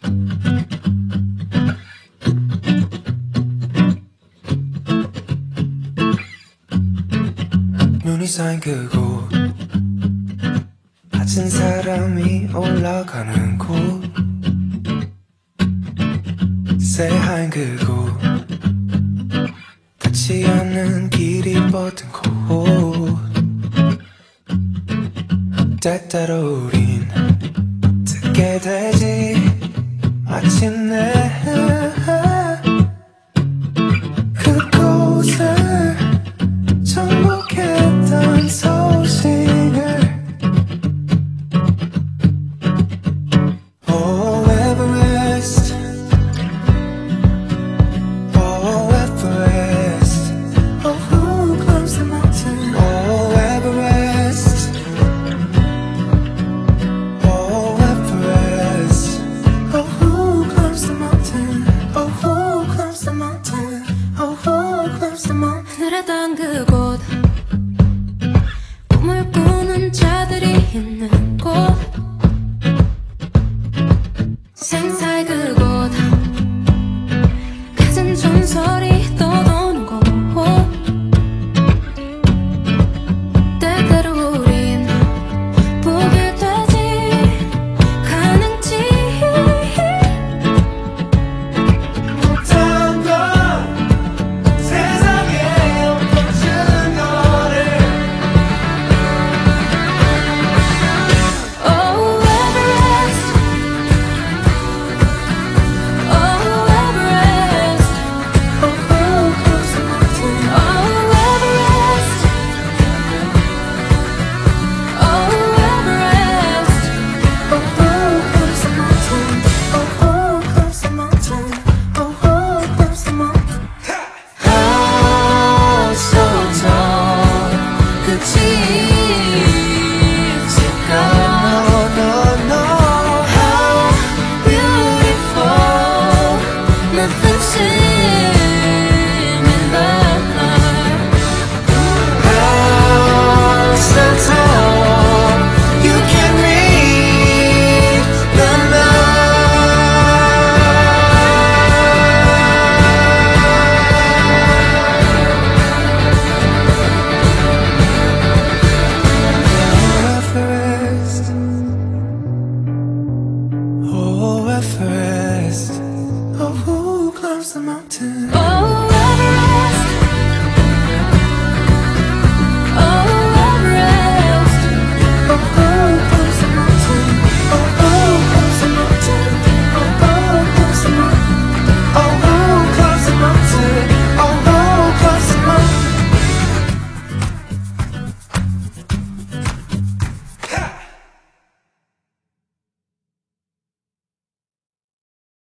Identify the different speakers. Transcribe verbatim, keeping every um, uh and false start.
Speaker 1: 눈이 쌓인 그곳, 다친 사람이 올라가는 곳, 새하얀 그곳, 닿지 않는 길이 뻗은 곳. 때때로 우린 듣게 되지 마침내 그곳을 정복했던 소식을. Oh Everest, oh Everest, oh who climbs the mountain. Oh Everest, oh Everest, oh who climbs the mountain. Oh who climbs the mountain. Oh who climbs the mountain.
Speaker 2: 그랬던 그곳, 꿈을 꾸는 자들이 있는 곳, 생사